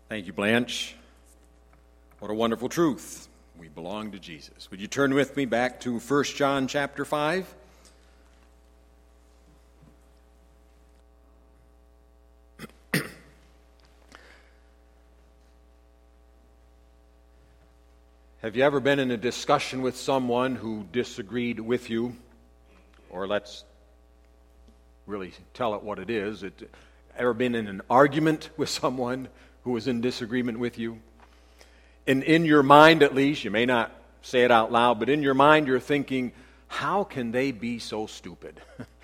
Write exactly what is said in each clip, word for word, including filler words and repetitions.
Thank you, Blanche. What a wonderful truth. We belong to Jesus. Would you turn with me back to First John chapter five? Have you ever been in a discussion with someone who disagreed with you? Or let's really tell it what it is. It, ever been in an argument with someone who was in disagreement with you? In, in your mind, at least, you may not say it out loud, but in your mind you're thinking, how can they be so stupid?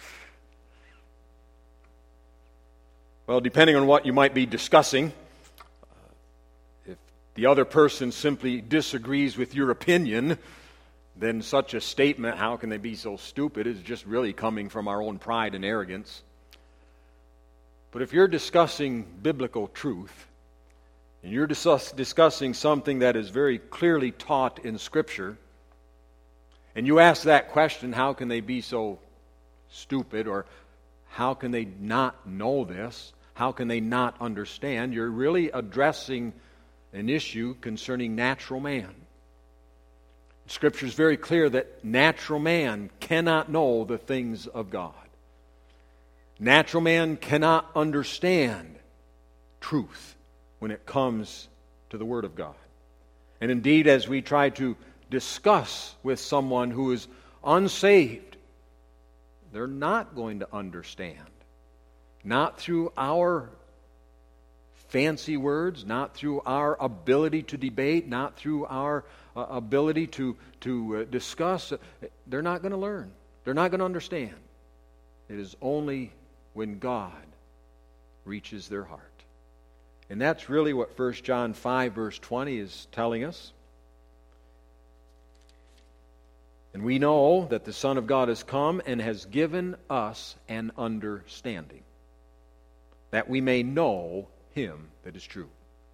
Well, depending on what you might be discussing, if the other person simply disagrees with your opinion, then such a statement, how can they be so stupid, is just really coming from our own pride and arrogance. But if you're discussing biblical truth, and you're discuss, discussing something that is very clearly taught in Scripture, and you ask that question, how can they be so stupid, or how can they not know this? How can they not understand? You're really addressing an issue concerning natural man. Scripture is very clear that natural man cannot know the things of God. Natural man cannot understand truth when it comes to the Word of God. And indeed, as we try to discuss with someone who is unsaved, they're not going to understand. Not through our fancy words, not through our ability to debate, not through our uh, ability to, to uh, discuss. They're not going to learn. They're not going to understand. It is only when God reaches their heart. And that's really what First John five verse twenty is telling us. And we know that the Son of God has come and has given us an understanding, that we may know Him that is true.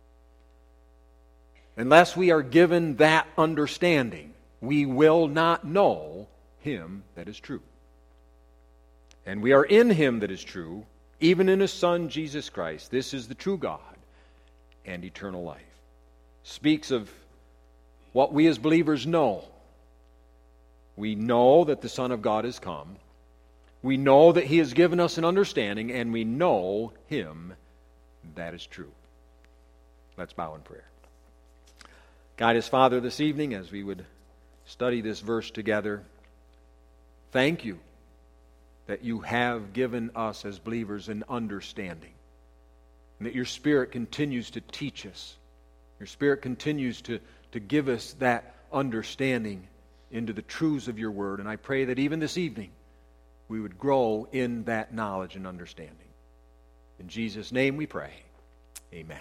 Unless we are given that understanding, we will not know Him that is true. And we are in Him that is true, even in His Son, Jesus Christ. This is the true God and eternal life. Speaks of what we as believers know. We know that the Son of God has come. We know that He has given us an understanding, and we know Him that is true. Let's bow in prayer. Guide us, Father, this evening as we would study this verse together. Thank You that You have given us as believers an understanding, and that Your Spirit continues to teach us. Your Spirit continues to, to give us that understanding into the truths of Your Word. And I pray that even this evening we would grow in that knowledge and understanding. In Jesus' name we pray. Amen.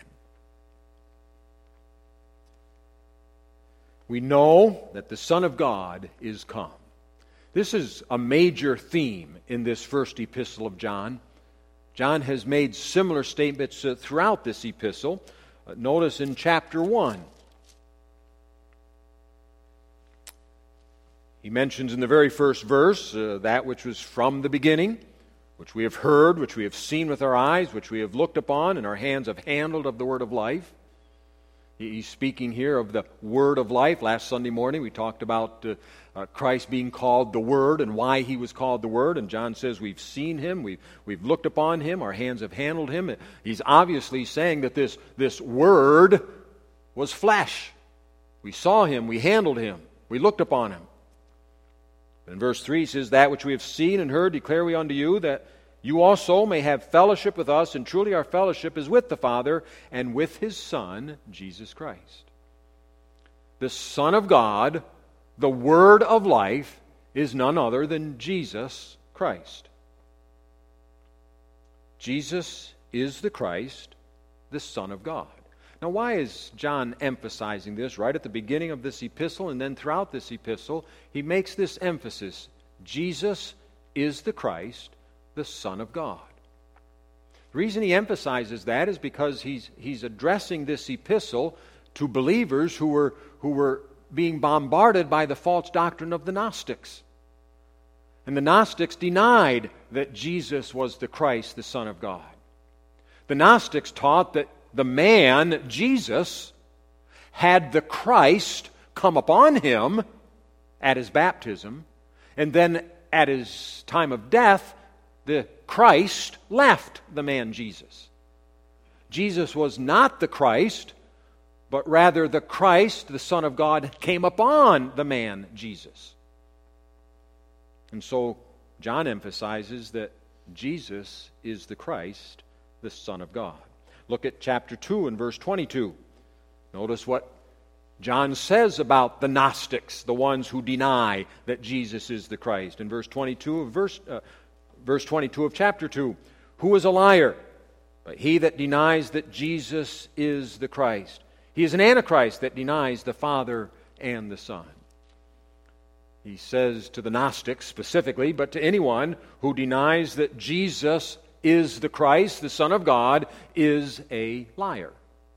We know that the Son of God is come. This is a major theme in this first epistle of John. John has made similar statements uh, throughout this epistle. Uh, notice in chapter one. He mentions in the very first verse uh, that which was from the beginning, which we have heard, which we have seen with our eyes, which we have looked upon, and our hands have handled of the word of life. He's speaking here of the word of life. Last Sunday morning we talked about uh, uh, Christ being called the Word and why He was called the Word. And John says we've seen Him, we've, we've looked upon Him, our hands have handled Him. He's obviously saying that this, this Word was flesh. We saw Him, we handled Him, we looked upon Him. In verse three he says, that which we have seen and heard declare we unto you, that you also may have fellowship with us, and truly our fellowship is with the Father and with His Son, Jesus Christ. The Son of God, the Word of life, is none other than Jesus Christ. Jesus is the Christ, the Son of God. Now, why is John emphasizing this right at the beginning of this epistle, and then throughout this epistle? He makes this emphasis: Jesus is the Christ, the Son of God. The reason he emphasizes that is because he's, he's addressing this epistle to believers who were, who were being bombarded by the false doctrine of the Gnostics. And the Gnostics denied that Jesus was the Christ, the Son of God. The Gnostics taught that the man, Jesus, had the Christ come upon him at his baptism, and then at his time of death, the Christ left the man Jesus. Jesus was not the Christ, but rather the Christ, the Son of God, came upon the man Jesus. And so John emphasizes that Jesus is the Christ, the Son of God. Look at chapter two and verse twenty-two. Notice what John says about the Gnostics, the ones who deny that Jesus is the Christ. In verse twenty-two of verse uh, verse twenty-two of chapter two, who is a liar? But he that denies that Jesus is the Christ. He is an antichrist that denies the Father and the Son. He says to the Gnostics specifically, but to anyone who denies that Jesus is the Christ, the Son of God, is a liar.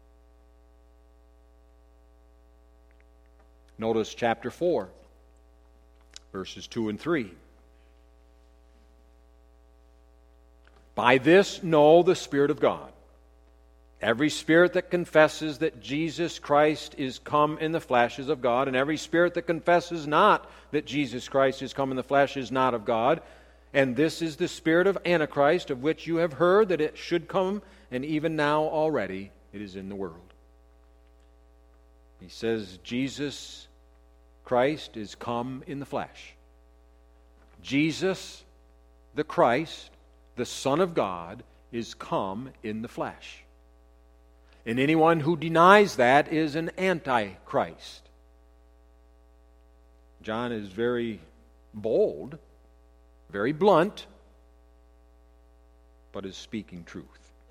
Notice chapter four, verses two and three. By this know the Spirit of God. Every spirit that confesses that Jesus Christ is come in the flesh is of God, and every spirit that confesses not that Jesus Christ is come in the flesh is not of God. And this is the spirit of Antichrist, of which you have heard that it should come, and even now already it is in the world. He says Jesus Christ is come in the flesh. Jesus, the Christ, the Son of God, is come in the flesh. And anyone who denies that is an antichrist. John is very bold, very blunt, but is speaking truth.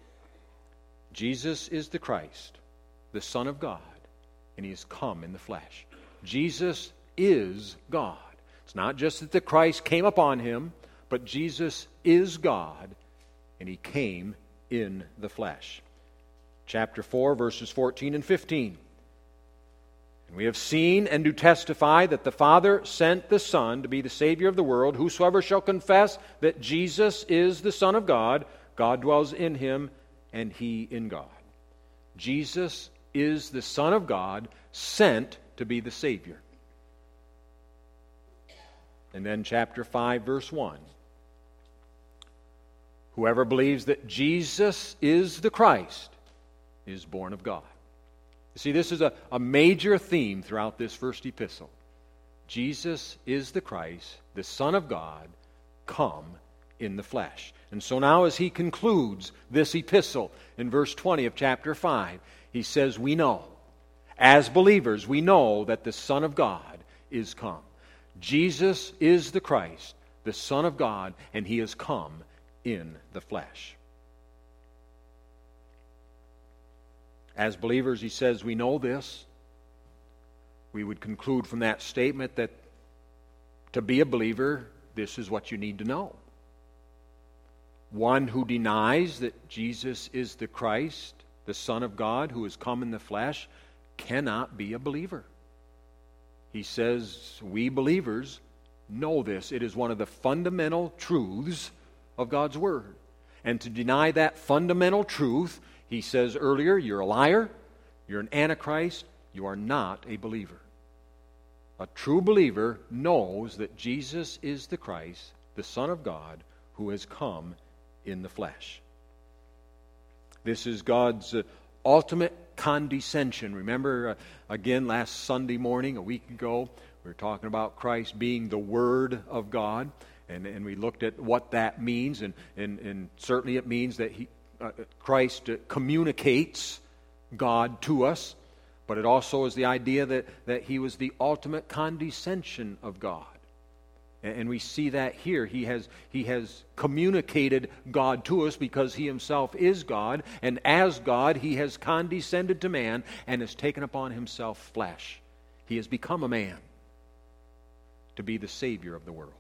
Jesus is the Christ, the Son of God, and He has come in the flesh. Jesus is God. It's not just that the Christ came upon Him, but Jesus is God, and He came in the flesh. Chapter four, verses fourteen and fifteen. And we have seen and do testify that the Father sent the Son to be the Savior of the world. Whosoever shall confess that Jesus is the Son of God, God dwells in him, and he in God. Jesus is the Son of God, sent to be the Savior. And then chapter five, verse one. Whoever believes that Jesus is the Christ is born of God. You see, this is a, a major theme throughout this first epistle. Jesus is the Christ, the Son of God, come in the flesh. And so now as he concludes this epistle in verse twenty of chapter five, he says, we know, as believers, we know that the Son of God is come. Jesus is the Christ, the Son of God, and He has come in the flesh. As believers, he says, we know this. We would conclude from that statement that to be a believer, this is what you need to know. One who denies that Jesus is the Christ, the Son of God, who has come in the flesh, cannot be a believer. He says, we believers know this. It is one of the fundamental truths of God's Word. And to deny that fundamental truth, he says earlier, you're a liar, you're an antichrist, you are not a believer. A true believer knows that Jesus is the Christ, the Son of God, who has come in the flesh. This is God's uh, ultimate condescension. Remember, uh, again, last Sunday morning, a week ago, we were talking about Christ being the Word of God, and, and we looked at what that means, and, and, and certainly it means that he, uh, Christ uh, communicates God to us, but it also is the idea that, that He was the ultimate condescension of God. And, and we see that here. He has, he has communicated God to us because He Himself is God, and as God, He has condescended to man and has taken upon Himself flesh. He has become a man to be the Savior of the world.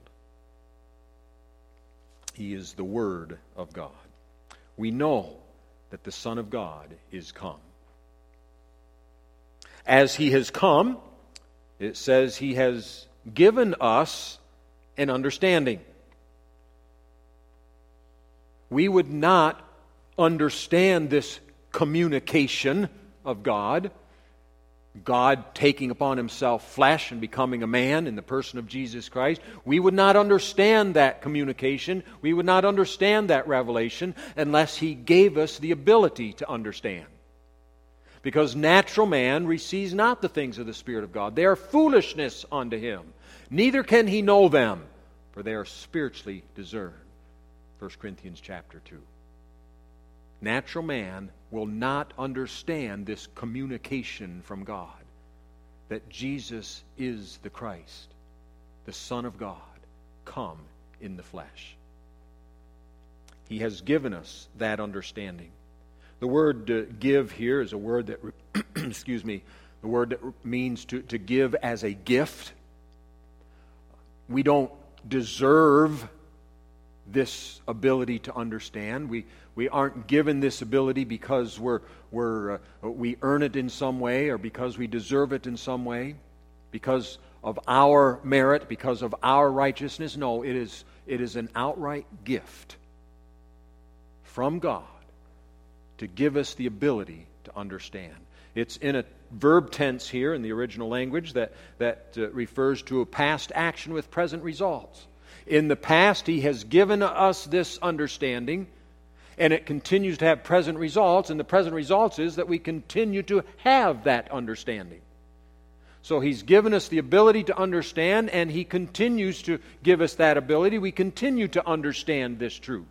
He is the Word of God. We know that the Son of God is come. As He has come, it says He has given us an understanding. We would not understand this communication of God, God taking upon Himself flesh and becoming a man in the person of Jesus Christ, we would not understand that communication, we would not understand that revelation unless He gave us the ability to understand. Because natural man receives not the things of the Spirit of God. They are foolishness unto him. Neither can he know them, for they are spiritually discerned. First Corinthians chapter two. Natural man will not understand this communication from God, that Jesus is the Christ, the Son of God, come in the flesh. He has given us that understanding. The word uh, give here is a word that, excuse me, the word that means to, to give as a gift. We don't deserve this ability to understand. We we aren't given this ability because we're we're uh, we earn it in some way, or because we deserve it in some way, because of our merit, because of our righteousness. No, it is it is an outright gift from God to give us the ability to understand. It's in a verb tense here in the original language that that uh, refers to a past action with present results. In the past, He has given us this understanding, and it continues to have present results, and the present results is that we continue to have that understanding. So He's given us the ability to understand, and He continues to give us that ability. We continue to understand this truth.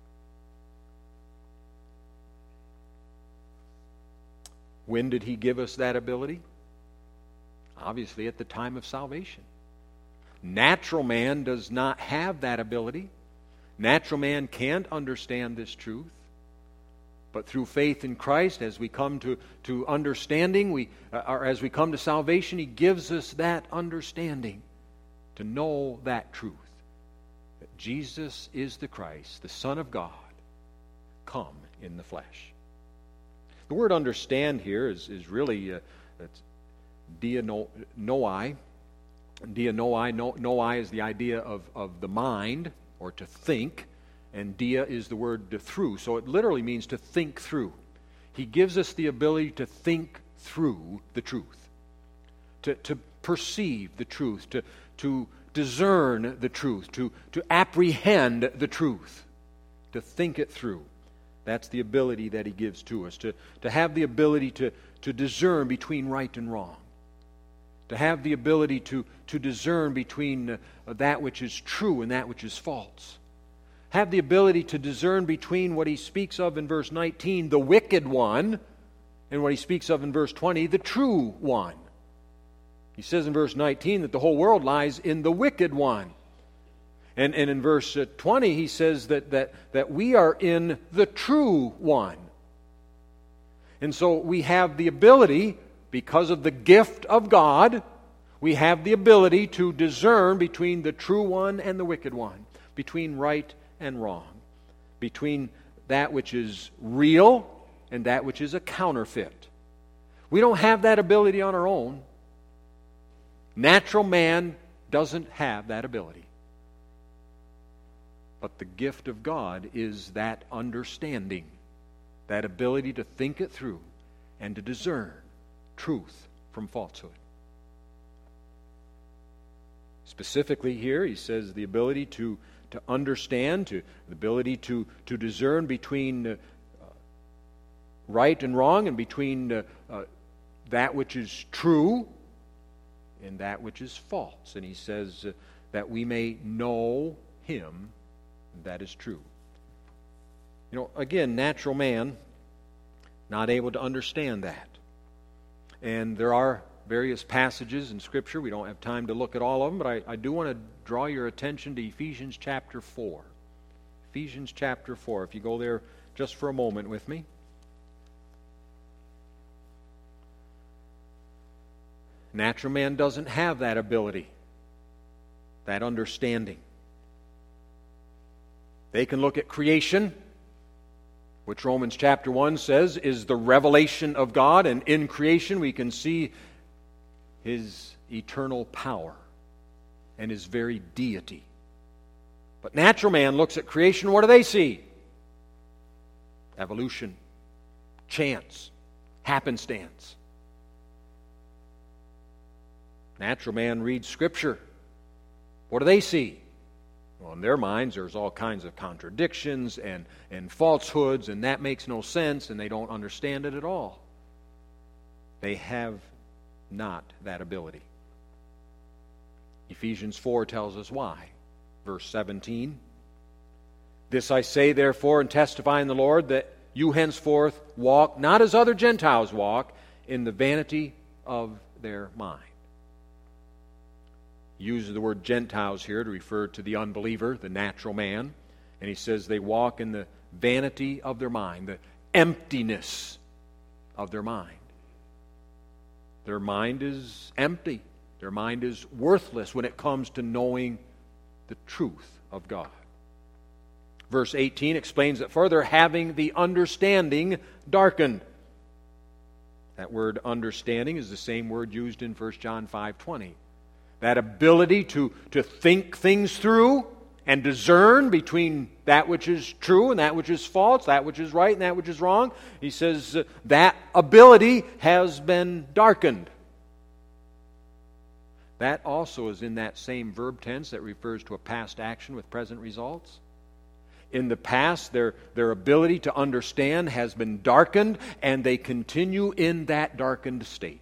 When did He give us that ability? Obviously at the time of salvation. Natural man does not have that ability. Natural man can't understand this truth. But through faith in Christ, as we come to, to understanding, we, uh, or as we come to salvation, He gives us that understanding to know that truth. That Jesus is the Christ, the Son of God, come in the flesh. The word understand here is, is really uh, dianoai. Dianoai, no, noai is the idea of, of the mind, or to think, and dia is the word to through. So it literally means to think through. He gives us the ability to think through the truth, to, to perceive the truth, to, to discern the truth, to, to apprehend the truth, to think it through. That's the ability that He gives to us, to, to have the ability to, to discern between right and wrong, to have the ability to, to discern between uh, that which is true and that which is false, have the ability to discern between what He speaks of in verse nineteen, the wicked one, and what He speaks of in verse twenty, the true one. He says in verse nineteen that the whole world lies in the wicked one. And, and in verse twenty, he says that, that, that we are in the true one. And so we have the ability, because of the gift of God, we have the ability to discern between the true one and the wicked one, between right and wrong, between that which is real and that which is a counterfeit. We don't have that ability on our own. Natural man doesn't have that ability. But the gift of God is that understanding, that ability to think it through and to discern truth from falsehood. Specifically here, he says the ability to, to understand, to, the ability to, to discern between uh, right and wrong, and between uh, uh, that which is true and that which is false. And he says uh, that we may know Him that is true. You know, again, natural man, not able to understand that. And there are various passages in Scripture. We don't have time to look at all of them, but I, I do want to draw your attention to Ephesians chapter four. Ephesians chapter four. If you go there just for a moment with me. Natural man doesn't have that ability, that understanding. They can look at creation, which Romans chapter one says is the revelation of God, and in creation we can see His eternal power and His very deity. But natural man looks at creation, what do they see? Evolution, chance, happenstance. Natural man reads Scripture. What do they see? Well, in their minds, there's all kinds of contradictions and, and falsehoods, and that makes no sense, and they don't understand it at all. They have not that ability. Ephesians four tells us why. Verse seventeen, "This I say, therefore, and testify in the Lord, that you henceforth walk, not as other Gentiles walk, in the vanity of their mind." He uses the word Gentiles here to refer to the unbeliever, the natural man. And he says they walk in the vanity of their mind, the emptiness of their mind. Their mind is empty. Their mind is worthless when it comes to knowing the truth of God. Verse eighteen explains it further, having the understanding darkened. That word understanding is the same word used in First John five twenty. That ability to, to think things through and discern between that which is true and that which is false, that which is right and that which is wrong. He says uh, that ability has been darkened. That also is in that same verb tense that refers to a past action with present results. In the past, their, their ability to understand has been darkened, and they continue in that darkened state.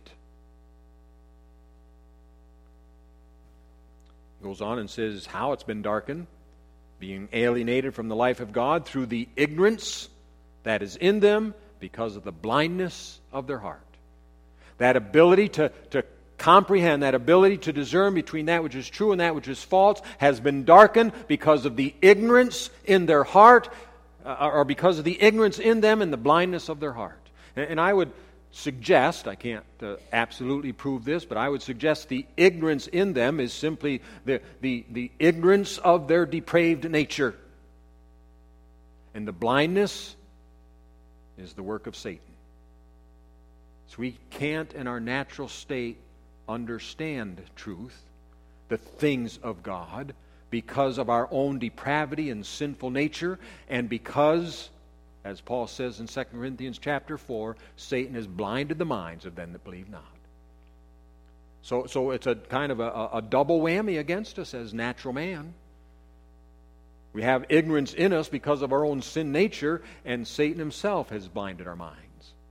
He goes on and says how it's been darkened, being alienated from the life of God through the ignorance that is in them because of the blindness of their heart. That ability to, to comprehend, that ability to discern between that which is true and that which is false has been darkened because of the ignorance in their heart, uh, or because of the ignorance in them and the blindness of their heart. And, and I would suggest, I can't uh, absolutely prove this, but I would suggest the ignorance in them is simply the, the, the ignorance of their depraved nature. And the blindness is the work of Satan. So we can't in our natural state understand truth, the things of God, because of our own depravity and sinful nature, and because, as Paul says in Second Corinthians chapter four, Satan has blinded the minds of them that believe not. So, so it's a kind of a, a double whammy against us as natural man. We have ignorance in us because of our own sin nature, and Satan himself has blinded our minds.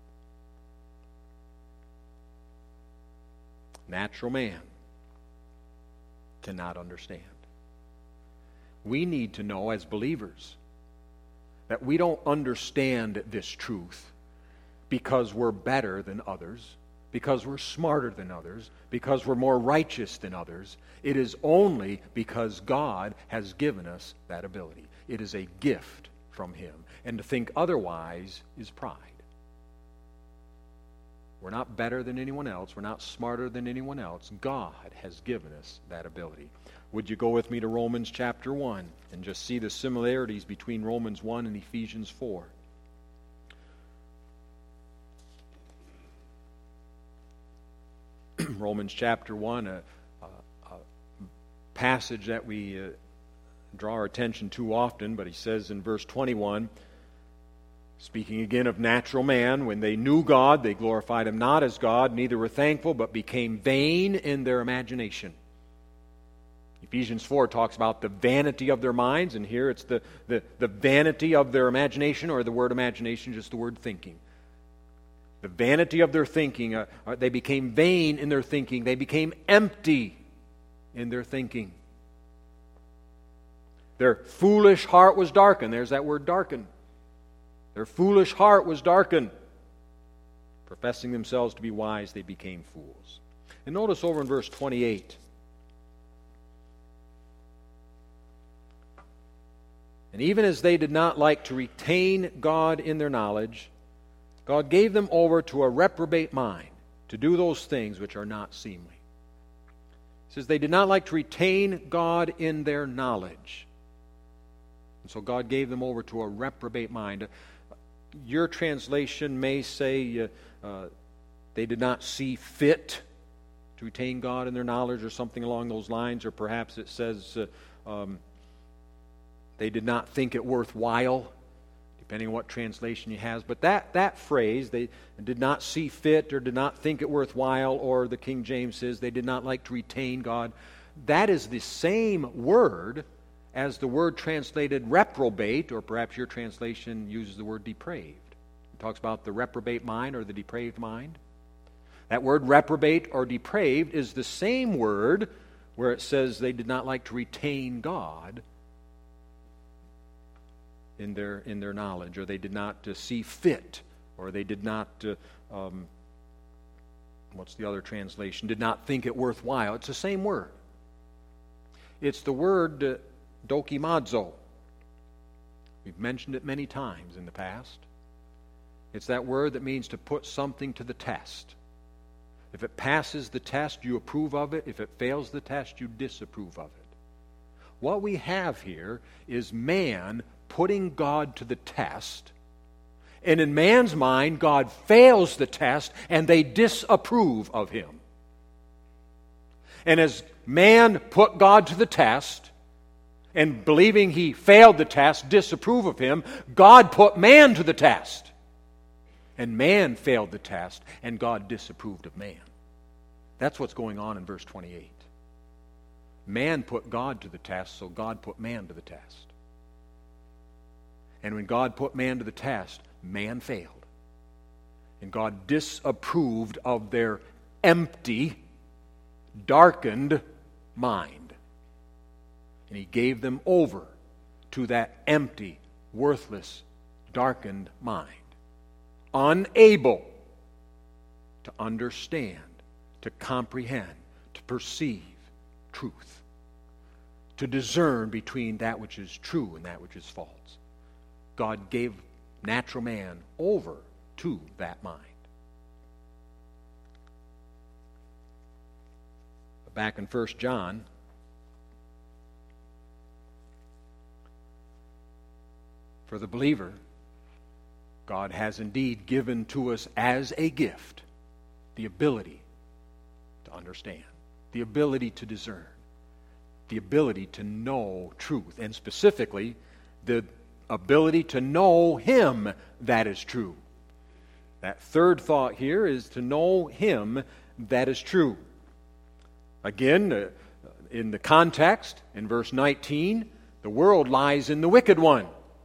Natural man cannot understand. We need to know as believers that we don't understand this truth because we're better than others, because we're smarter than others, because we're more righteous than others. It is only because God has given us that ability. It is a gift from Him. And to think otherwise is pride. We're not better than anyone else. We're not smarter than anyone else. God has given us that ability. Would you go with me to Romans chapter one and just see the similarities between Romans one and Ephesians four? Romans chapter one, a, a, a passage that we uh, draw our attention to often, but he says in verse twenty-one, speaking again of natural man, when they knew God, they glorified Him not as God, neither were thankful, but became vain in their imagination. Ephesians four talks about the vanity of their minds, and here it's the, the, the vanity of their imagination, or the word imagination, just the word thinking. The vanity of their thinking, uh, they became vain in their thinking. They became empty in their thinking. Their foolish heart was darkened. There's that word darkened. Their foolish heart was darkened. Professing themselves to be wise, they became fools. And notice over in verse twenty-eight. And even as they did not like to retain God in their knowledge, God gave them over to a reprobate mind to do those things which are not seemly. It says they did not like to retain God in their knowledge. And so God gave them over to a reprobate mind. Your translation may say uh, uh, they did not see fit to retain God in their knowledge, or something along those lines, or perhaps it says uh, um, they did not think it worthwhile, depending on what translation you have. But that, that phrase, they did not see fit or did not think it worthwhile, or the King James says they did not like to retain God, that is the same word as the word translated reprobate, or perhaps your translation uses the word depraved. It talks about the reprobate mind or the depraved mind. That word reprobate or depraved is the same word where it says they did not like to retain God in their in their knowledge, or they did not uh, see fit, or they did not, uh, um, what's the other translation, did not think it worthwhile. It's the same word. It's the word uh, dokimazo. We've mentioned it many times in the past. It's that word that means to put something to the test. If it passes the test, you approve of it. If it fails the test, you disapprove of it. What we have here is man putting God to the test, and in man's mind, God fails the test, and they disapprove of him. And as man put God to the test, and believing he failed the test, disapprove of him, God put man to the test. And man failed the test, and God disapproved of man. That's what's going on in verse twenty-eight. Man put God to the test, so God put man to the test. And when God put man to the test, man failed. And God disapproved of their empty, darkened mind. And He gave them over to that empty, worthless, darkened mind. Unable to understand, to comprehend, to perceive truth, to discern between that which is true and that which is false. God gave natural man over to that mind. Back in First John, for the believer, God has indeed given to us as a gift the ability to understand, the ability to discern, the ability to know truth, and specifically the ability to know Him that is true. That third thought here is to know Him that is true. Again, uh, in the context, in verse nineteen, the world lies in the wicked one.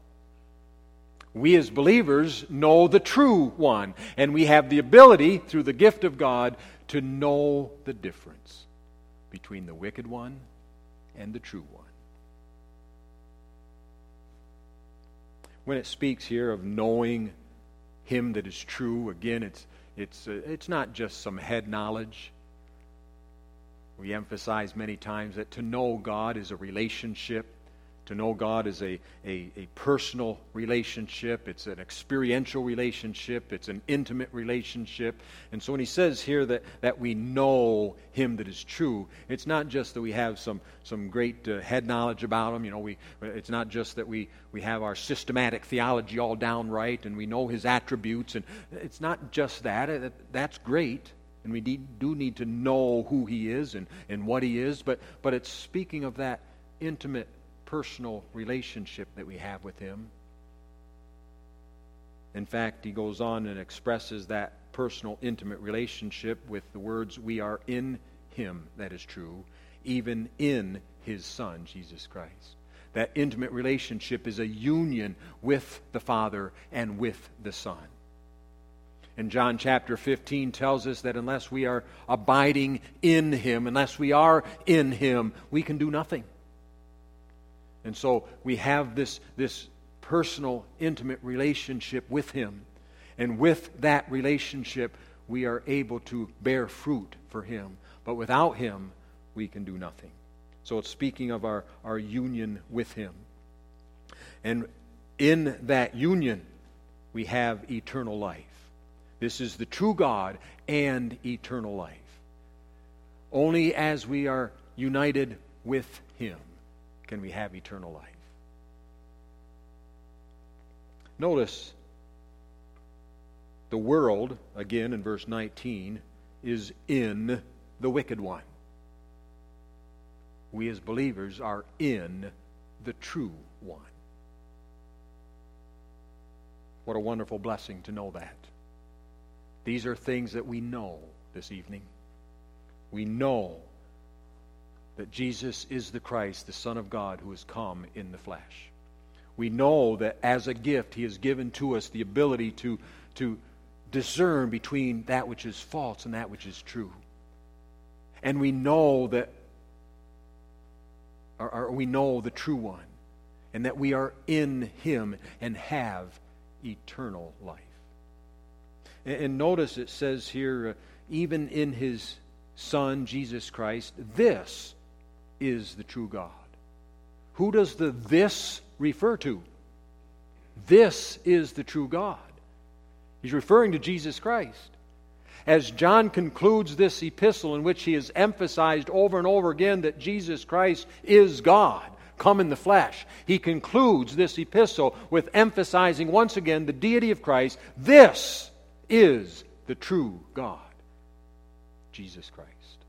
We as believers know the true one, and we have the ability, through the gift of God, to know the difference between the wicked one and the true one. When it speaks here of knowing Him that is true, again, it's it's uh, it's not just some head knowledge. We emphasize many times that to know God is a relationship. To know God is a, a, a personal relationship. It's an experiential relationship. It's an intimate relationship. And so when he says here that, that we know Him that is true, it's not just that we have some, some great uh, head knowledge about Him. You know, we it's not just that we, we have our systematic theology all down right and we know His attributes. And it's not just that. That's great. And we need, do need to know who He is and, and what He is. But, but it's speaking of that intimate personal relationship that we have with Him. In fact, he goes on and expresses that personal, intimate relationship with the words, we are in Him that is true, even in His Son, Jesus Christ. That intimate relationship is a union with the Father and with the Son. And John chapter fifteen tells us that unless we are abiding in Him, unless we are in Him, we can do nothing. And so we have this, this personal, intimate relationship with Him. And with that relationship, we are able to bear fruit for Him. But without Him, we can do nothing. So it's speaking of our, our union with Him. And in that union, we have eternal life. This is the true God and eternal life. Only as we are united with Him can we have eternal life. Notice the world, again in verse nineteen, is in the wicked one. We as believers are in the true one. What a wonderful blessing to know that. These are things that we know this evening. We know that Jesus is the Christ, the Son of God, who has come in the flesh. We know that as a gift He has given to us the ability to, to discern between that which is false and that which is true. And we know that, or, or we know the true one, and that we are in Him and have eternal life. And, and notice it says here, uh, even in His Son, Jesus Christ, this is the true God. Who does the this refer to? This is the true God. He's referring to Jesus Christ. As John concludes this epistle, in which he has emphasized over and over again that Jesus Christ is God, come in the flesh, he concludes this epistle with emphasizing once again the deity of Christ. This is the true God, Jesus Christ.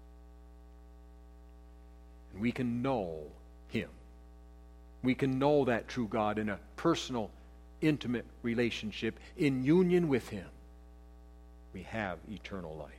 And we can know Him. We can know that true God in a personal, intimate relationship, in union with Him. We have eternal life.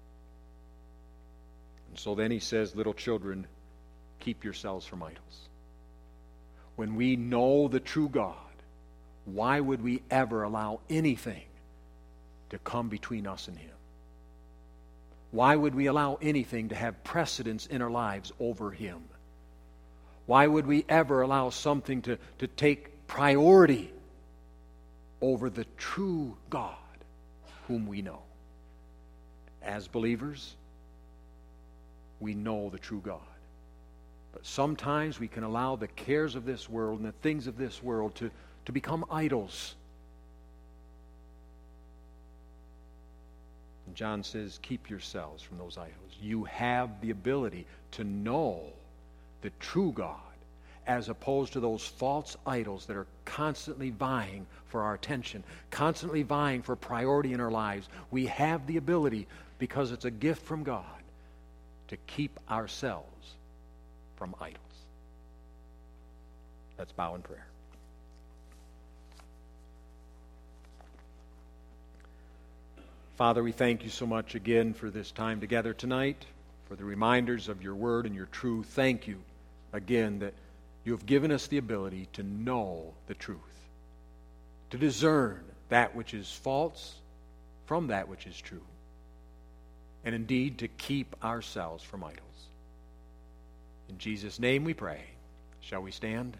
And so then he says, little children, keep yourselves from idols. When we know the true God, why would we ever allow anything to come between us and Him? Why would we allow anything to have precedence in our lives over Him? Why would we ever allow something to, to take priority over the true God whom we know? As believers, we know the true God. But sometimes we can allow the cares of this world and the things of this world to, to become idols. And John says, keep yourselves from those idols. You have the ability to know the true God, as opposed to those false idols that are constantly vying for our attention, constantly vying for priority in our lives. We have the ability, because it's a gift from God, to keep ourselves from idols. Let's bow in prayer. Father, we thank You so much again for this time together tonight, for the reminders of Your word and Your truth. Thank You again that You have given us the ability to know the truth, to discern that which is false from that which is true, and indeed to keep ourselves from idols. In Jesus' name we pray. Shall we stand?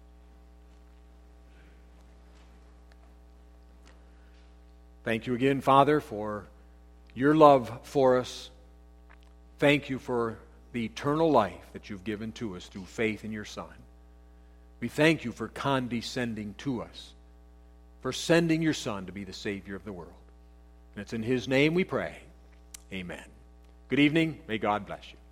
Thank You again, Father, for Your love for us. Thank You for the eternal life that You've given to us through faith in Your Son. We thank You for condescending to us, for sending Your Son to be the Savior of the world. And it's in His name we pray. Amen. Good evening. May God bless you.